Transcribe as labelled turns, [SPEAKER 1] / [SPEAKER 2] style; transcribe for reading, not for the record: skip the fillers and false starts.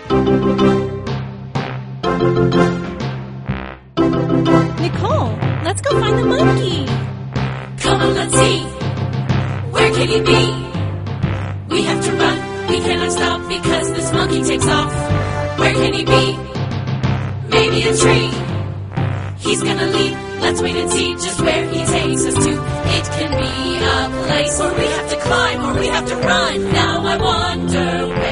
[SPEAKER 1] Nicole, let's go find the monkey.
[SPEAKER 2] Come on, let's see. Where can he be? We have to run. We cannot stop because this monkey takes off. Where can he be? Maybe a tree. He's gonna leap. Let's wait and see just where he takes us to. It can be a place where we have to climb or we have to run. Now I wonder where